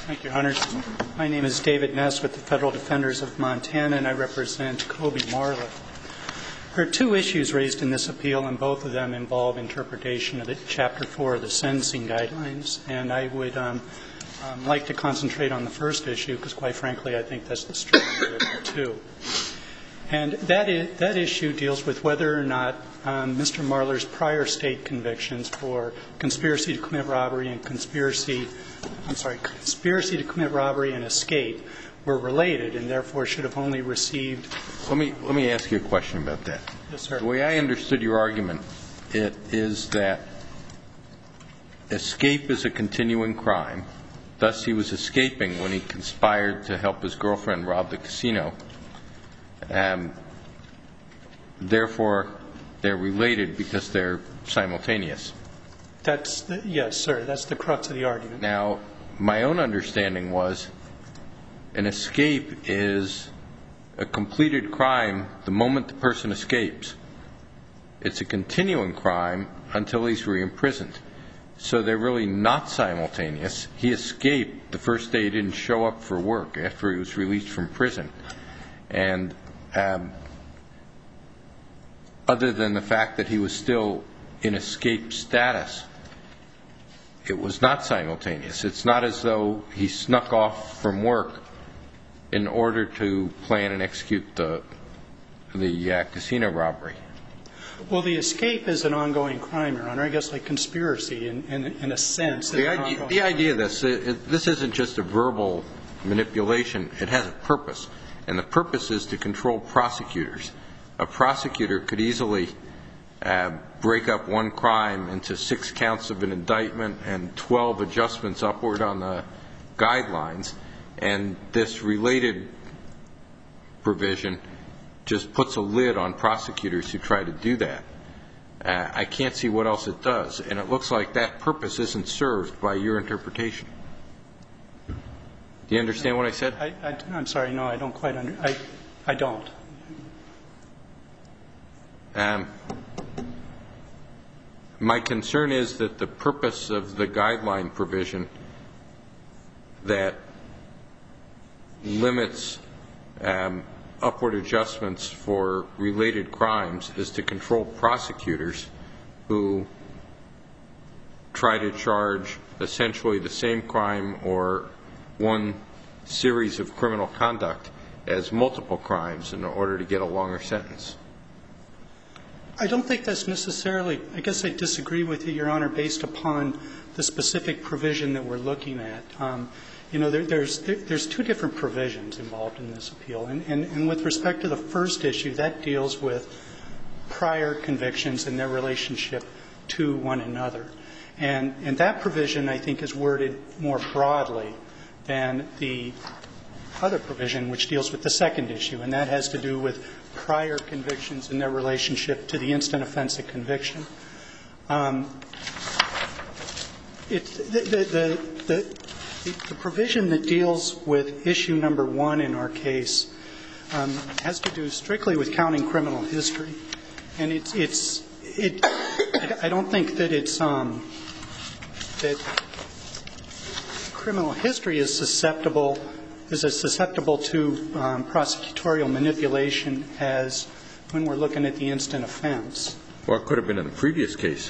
Thank you, Your Honors. My name is David Ness with the Federal Defenders of Montana, and I represent Kobe Marler. There are two issues raised in this appeal, and both of them involve interpretation of Chapter 4 of the Sentencing Guidelines. And I would like to concentrate on the first issue, because quite frankly, I think that's the stronger of the two. And that issue deals with whether or not Mr. Marler's prior state convictions for conspiracy to commit robbery and conspiracy to commit robbery and escape were related, and therefore should have only received. Let me ask you a question about that. Yes, sir. The way I understood your argument, it is that escape is a continuing crime. Thus, he was escaping when he conspired to help his girlfriend rob the casino. Therefore, they're related because they're simultaneous. Yes, sir. That's the crux of the argument. Now, my own understanding was an escape is a completed crime the moment the person escapes. It's a continuing crime until he's re-imprisoned. So they're really not simultaneous. He escaped the first day he didn't show up for work after he was released from prison. And other than the fact that he was still in escape status, it was not simultaneous. It's not as though he snuck off from work in order to plan and execute the casino robbery. Well, the escape is an ongoing crime, Your Honor. I guess like conspiracy in a sense. The idea of this isn't just a verbal manipulation. It has a purpose. And the purpose is to control prosecutors. A prosecutor could easily break up one crime into 6 counts of an indictment and 12 adjustments upward on the guidelines, and this related provision just puts a lid on prosecutors who try to do that. I can't see what else it does, and it looks like that purpose isn't served by your interpretation. Do you understand what I said? I'm sorry, no, I don't quite understand. I don't. My concern is that the purpose of the guideline provision that limits upward adjustments for related crimes is to control prosecutors who try to charge essentially the same crime or one series of criminal conduct as multiple crimes in order to get a longer sentence. I don't think that's necessarily, I guess I disagree with you, Your Honor, based upon the specific provision that we're looking at. There's two different provisions involved in this appeal. And with respect to the first issue, that deals with prior convictions and their relationship to one another. And that provision, I think, is worded more broadly than the other provision, which deals with the second issue, and that has to do with prior convictions and their relationship to the instant offense of conviction. The provision that deals with issue number 1 in our case has to do strictly with counting criminal history. And I don't think that it's that criminal history is susceptible to prosecutorial manipulation as when we're looking at the instant offense. Well, it could have been in the previous case.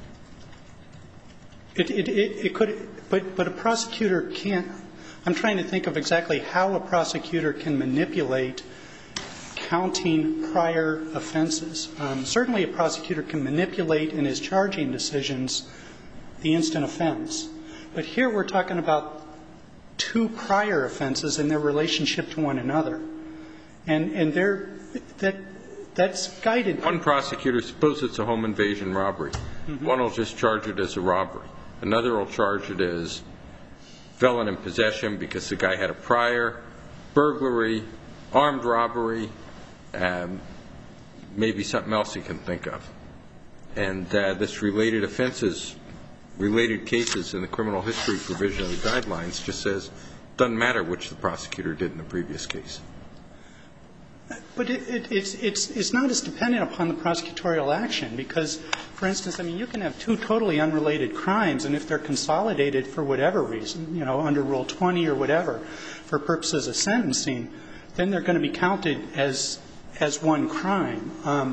It could, but a prosecutor can't. I'm trying to think of exactly how a prosecutor can manipulate counting prior offenses. Certainly a prosecutor can manipulate in his charging decisions the instant offense. But here we're talking about 2 prior offenses and their relationship to one another. And that's guided. One prosecutor, suppose it's a home invasion robbery. Mm-hmm. One will just charge it as a robbery. Another will charge it as felon in possession because the guy had a prior, burglary, armed robbery, maybe something else he can think of. And this related offenses, related cases in the criminal history provision of the guidelines just says it doesn't matter which the prosecutor did in the previous case. But it's not as dependent upon the prosecutorial action because, for instance, I mean, you can have two totally unrelated crimes, and if they're consolidated for whatever reason, you know, under Rule 20 or whatever, for purposes of sentencing, then they're going to be counted as one crime.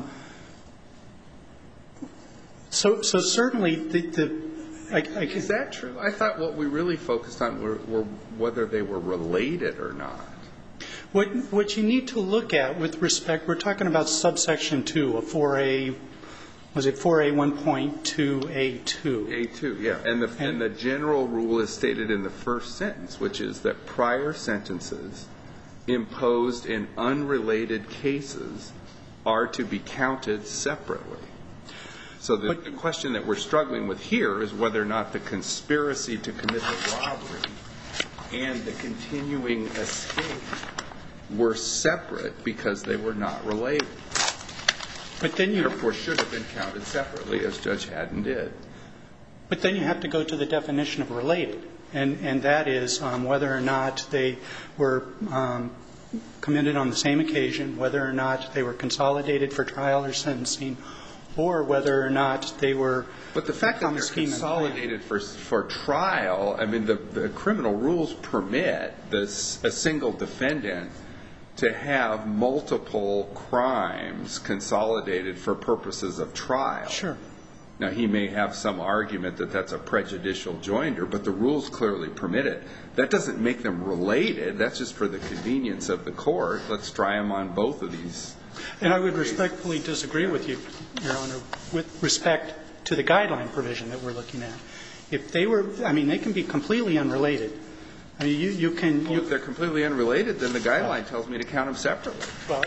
So certainly Is that true? I thought what we really focused on were whether they were related or not. What you need to look at with respect, we're talking about subsection 2 of 4A, was it 4A1.2A2? A2, yeah. And the general rule is stated in the first sentence, which is that prior sentences imposed in unrelated cases are to be counted separately. So the question that we're struggling with here is whether or not the conspiracy to commit the robbery and the continuing escape were separate because they were not related. But then therefore should have been counted separately, as Judge Haddon did. But then you have to go to the definition of related, and that is whether or not they were committed on the same occasion, whether or not they were consolidated for trial or sentencing, or whether or not they were. But the fact that they're consolidated for trial, I mean, the criminal rules permit a single defendant to have multiple crimes consolidated for purposes of trial. Sure. Now, he may have some argument that that's a prejudicial joinder, but the rules clearly permit it. That doesn't make them related. That's just for the convenience of the court. Let's try them on both of these. And I would respectfully disagree with you, Your Honor, with respect to the guideline provision that we're looking at. If they were, I mean, they can be completely unrelated. I mean, you can. Well, if they're completely unrelated, then the guideline tells me to count them separately. Well,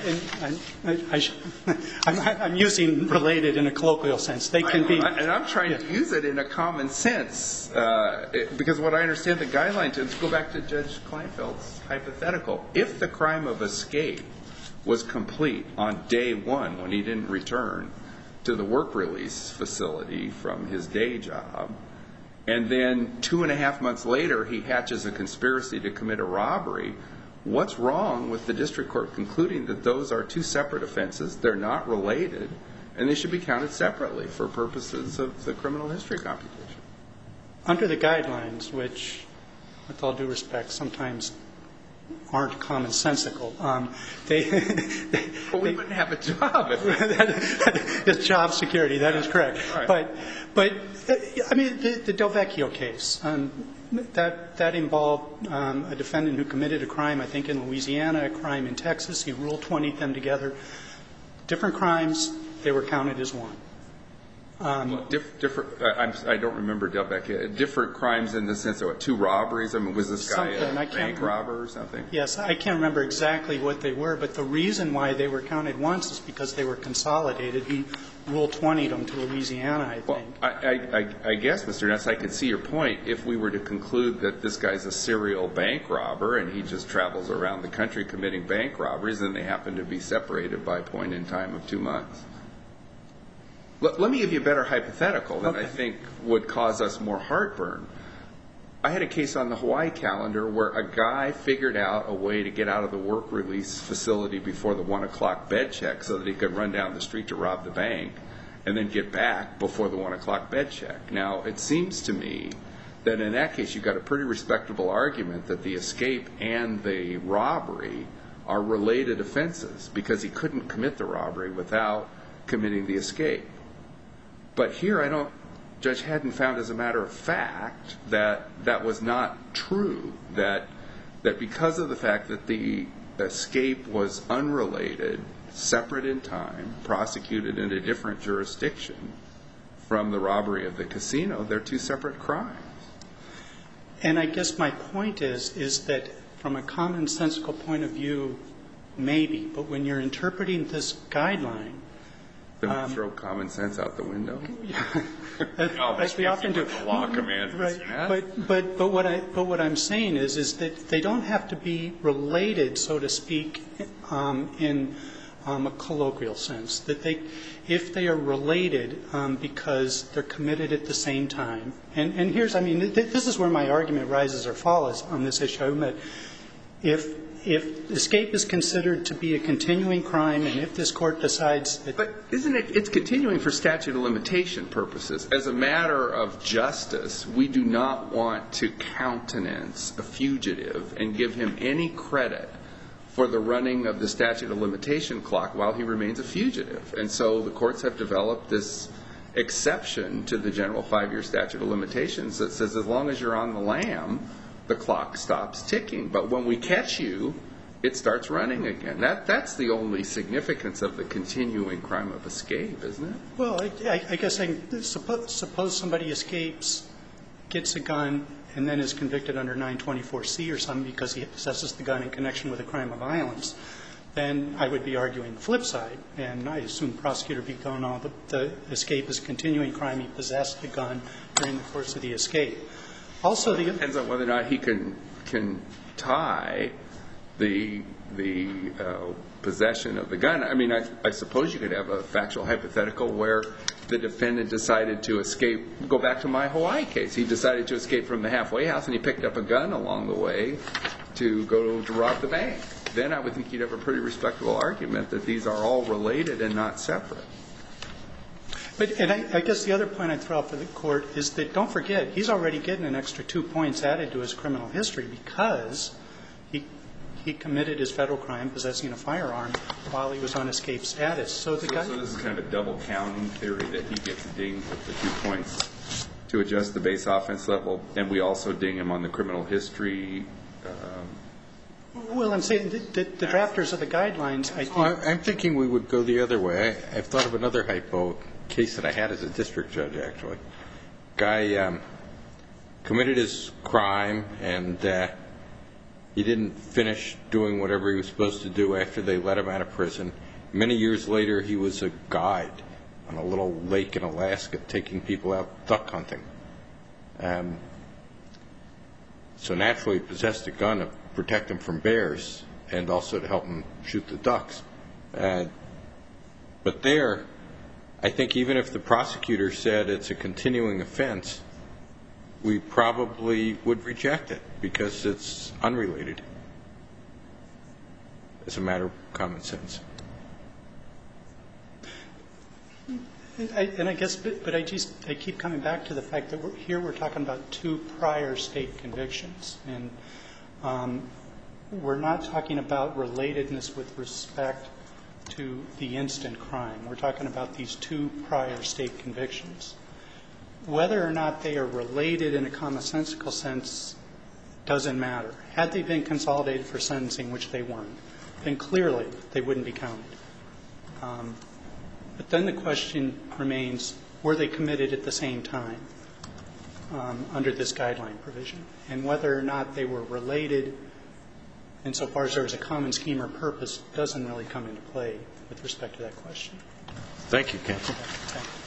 I'm using related in a colloquial sense. They can be. And I'm trying to use it in a common sense, because what I understand the guideline to, let's go back to Judge Kleinfeld's hypothetical. If the crime of escape was complete on day one when he didn't return to the work release facility from his day job, and then 2.5 months later he hatches a conspiracy to commit a robbery, what's wrong with the district court concluding that those are two separate offenses, they're not related, and they should be counted separately for purposes of the criminal history computation? Under the guidelines, which, with all due respect, sometimes aren't commonsensical, Well, we wouldn't have a job. It's job security, that is correct. Right. But I mean, the Del Vecchio case, that involved a defendant who committed a crime, I think, in Louisiana, a crime in Texas. He Rule 20'd them together. Different crimes, they were counted as one. Well, I don't remember Del Vecchio. Different crimes in the sense of, what, 2 robberies? I mean, was this guy a bank robber or something? Yes, I can't remember exactly what they were, but the reason why they were counted once is because they were consolidated. He Rule 20'd them to Louisiana, I think. Well, I guess, Mr. Ness, I could see your point if we were to conclude that this guy's a serial bank robber and he just travels around the country committing bank robberies and they happen to be separated by a point in time of 2 months. Let me give you a better hypothetical that I think would cause us more heartburn. I had a case on the Hawaii calendar where a guy figured out a way to get out of the work release facility before the 1 o'clock bed check so that he could run down the street to rob the bank and then get back before the 1 o'clock bed check. Now, it seems to me that in that case you've got a pretty respectable argument that the escape and the robbery are related offenses because he couldn't commit the robbery without committing the escape. But here Judge Haddon found as a matter of fact that that was not true, that because of the fact that the escape was unrelated, separate in time, prosecuted in a different jurisdiction from the robbery of the casino, they're 2 separate crimes. And I guess my point is that from a commonsensical point of view, maybe, but when you're interpreting this guideline, Then throw common sense out the window. As we often do. The law commands. Right. But what I'm saying is that they don't have to be related, so to speak, in a colloquial sense. That if they are related because they're committed at the same time. And here's, I mean, this is where my argument rises or falls on this issue. If if escape is considered to be a continuing crime, and if this court decides that... But isn't it, it's continuing for statute of limitation purposes. As a matter of justice, we do not want to countenance a fugitive and give him any credit for the running of the statute of limitation clock while he remains a fugitive. And so the courts have developed this exception to the general 5-year statute of limitations that says as long as you're on the lam, the clock stops ticking. But when we catch you, it starts running again. That's the only significance of the continuing crime of escape, isn't it? Well, I guess suppose somebody escapes, gets a gun, and then is convicted under 924C or something because he possesses the gun in connection with a crime of violence. Then I would be arguing the flip side, and I assume the prosecutor would be going on the escape is a continuing crime. He possessed the gun during the course of the escape. Also, it depends on whether or not he can tie the possession of the gun. I mean, I suppose you could have a factual hypothetical where the defendant decided to escape. Go back to my Hawaii case. He decided to escape from the halfway house, and he picked up a gun along the way to go to rob the bank. Then I would think you'd have a pretty respectable argument that these are all related and not separate. And I guess the other point I'd throw out for the court is that don't forget, he's already getting an extra 2 points added to his criminal history because he committed his federal crime possessing a firearm while he was on escape status. So this is kind of a double counting theory that he gets dinged with the 2 points to adjust the base offense level, and we also ding him on the criminal history. Well, I'm saying the drafters of the guidelines, I think. I'm thinking we would go the other way. I've thought of another hypo case that I had as a district judge, actually. Guy committed his crime, and he didn't finish doing whatever he was supposed to do after they let him out of prison. Many years later, he was a guide on a little lake in Alaska taking people out duck hunting. So naturally, he possessed a gun to protect him from bears and also to help him shoot the ducks. But there, I think even if the prosecutor said it's a continuing offense, we probably would reject it because it's unrelated as a matter of common sense. And I guess, but I keep coming back to the fact that we're talking about 2 prior state convictions. And we're not talking about relatedness with respect to the instant crime. We're talking about these 2 prior state convictions. Whether or not they are related in a commonsensical sense doesn't matter. Had they been consolidated for sentencing, which they weren't, then clearly they wouldn't be counted. But then the question remains, were they committed at the same time under this guideline provision? And whether or not they were related insofar as there was a common scheme or purpose doesn't really come into play with respect to that question. Thank you, counsel. Thank you.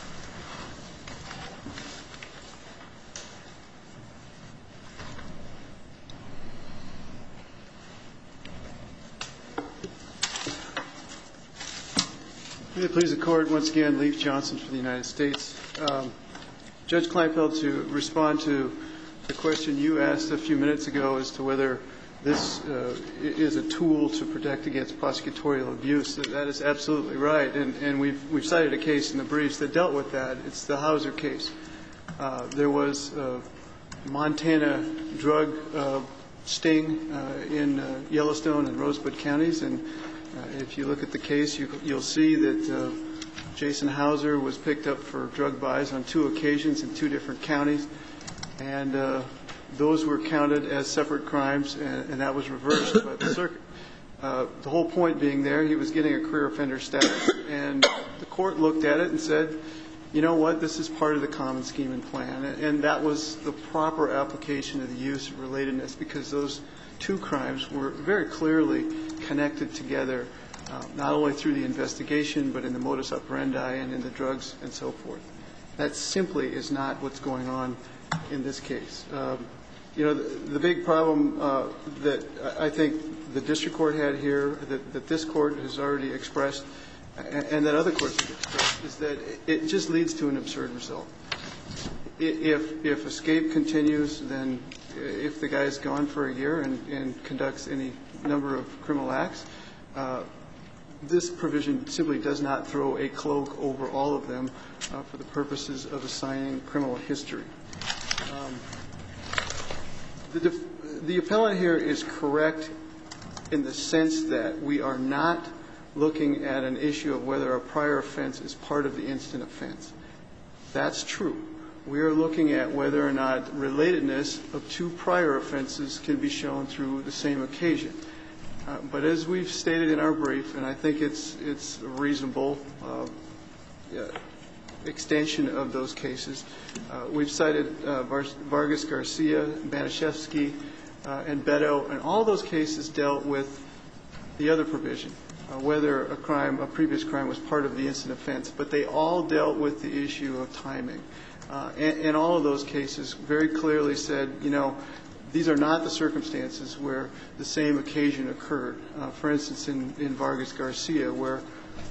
May it please the Court, once again, Leif Johnson for the United States. Judge Kleinfeld, to respond to the question you asked a few minutes ago as to whether this is a tool to protect against prosecutorial abuse, that is absolutely right. And we've cited a case in the briefs that dealt with that. It's the Hauser case. There was a Montana drug sting in Yellowstone and Rosebud counties, and if you look at the case, you'll see that Jason Hauser was picked up for drug buys on 2 occasions in 2 different counties, and those were counted as separate crimes, and that was reversed by the circuit. The whole point being there, he was getting a career offender status, and the court looked at it and said, you know what, this is part of the common scheme and plan, and that was the proper application of the use of relatedness because those 2 crimes were very clearly connected together, not only through the investigation, but in the modus operandi and in the drugs and so forth. That simply is not what's going on in this case. You know, the big problem that I think the district court had here, that this court has already expressed, and that other courts have expressed, is that it just leads to an absurd result. If escape continues, then if the guy is gone for a year and conducts any number of criminal acts. This provision simply does not throw a cloak over all of them for the purposes of assigning criminal history. The appellant here is correct in the sense that we are not looking at an issue of whether a prior offense is part of the instant offense. That's true. We are looking at whether or not relatedness of two prior offenses can be shown through the same occasion. But as we've stated in our brief, and I think it's a reasonable extension of those cases, we've cited Vargas Garcia, Banaszewski, and Beto, and all those cases dealt with the other provision, whether a previous crime was part of the instant offense. But they all dealt with the issue of timing. And all of those cases very clearly said, these are not the circumstances where the same occasion occurred. For instance, in Vargas Garcia, where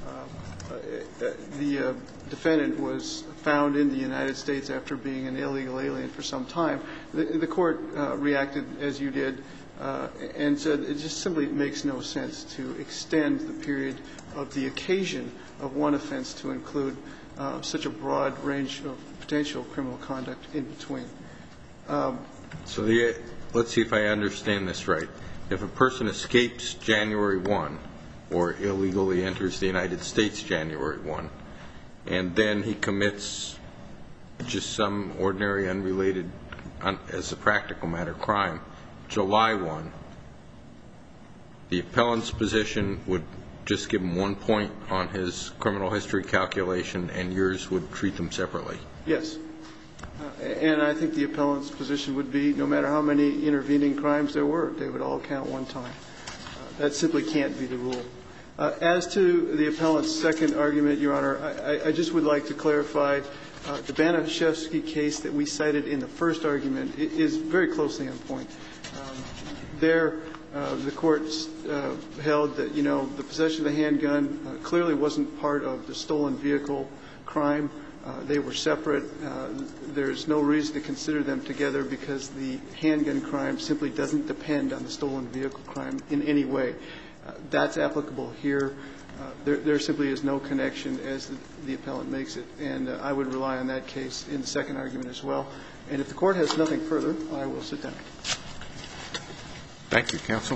the defendant was found in the United States after being an illegal alien for some time, the court reacted as you did and said it just simply makes no sense to extend the period of the occasion of one offense to include such a broad range of potential criminal conduct in between. So let's see if I understand this right. If a person escapes January 1 or illegally enters the United States January 1, and then he commits just some ordinary, unrelated, as a practical matter, crime, July 1, the appellant's position would just give him 1 point on his criminal history calculation, and yours would treat them separately? Yes. And I think the appellant's position would be no matter how many intervening crimes there were, they would all count one time. That simply can't be the rule. As to the appellant's second argument, Your Honor, I just would like to clarify the Banaszewski case that we cited in the first argument is very closely on point. There, the court held that, the possession of the handgun clearly wasn't part of the stolen vehicle crime. They were separate. There's no reason to consider them together because the handgun crime simply doesn't depend on the stolen vehicle crime in any way. That's applicable here. There simply is no connection as the appellant makes it, and I would rely on that case in the second argument as well. And if the Court has nothing further, I will sit down. Thank you, counsel.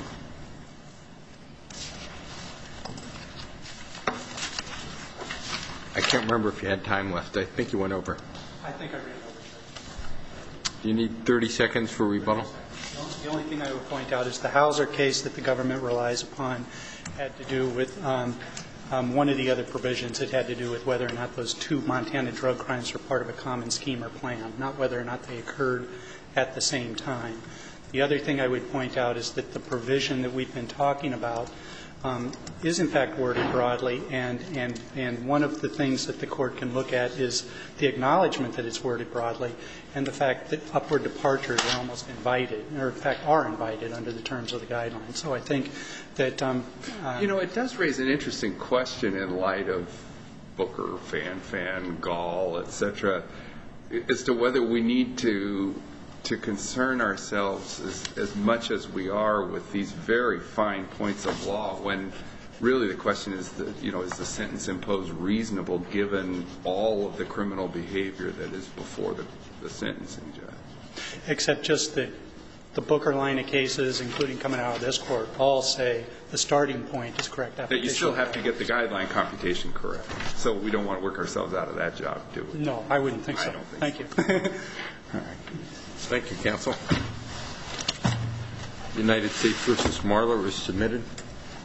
I can't remember if you had time left. I think you went over. I think I ran over. Do you need 30 seconds for rebuttal? The only thing I would point out is the Hauser case that the government relies upon had to do with one of the other provisions. It had to do with whether or not those two Montana drug crimes were part of a common scheme or plan, not whether or not they occurred at the same time. The other thing I would point out is that the provision that we've been talking about is in fact worded broadly, and one of the things that the Court can look at is the acknowledgement that it's worded broadly and the fact that upward departures are almost invited, or in fact are invited under the terms of the guidelines. So I think that it does raise an interesting question in light of Booker, Fan, Gall, et cetera, as to whether we need to concern ourselves as much as we are with these very fine points of law when really the question is, is the sentence imposed reasonable given all of the criminal behavior that is before the sentencing judge? Except just that the Booker line of cases, including coming out of this Court, all say the starting point is correct application. That you still have to get the guideline computation correct. So we don't want to work ourselves out of that job, do we? No, I wouldn't think so. I don't think Thank so. you. All right. Thank you, counsel. United States v. Marler is submitted.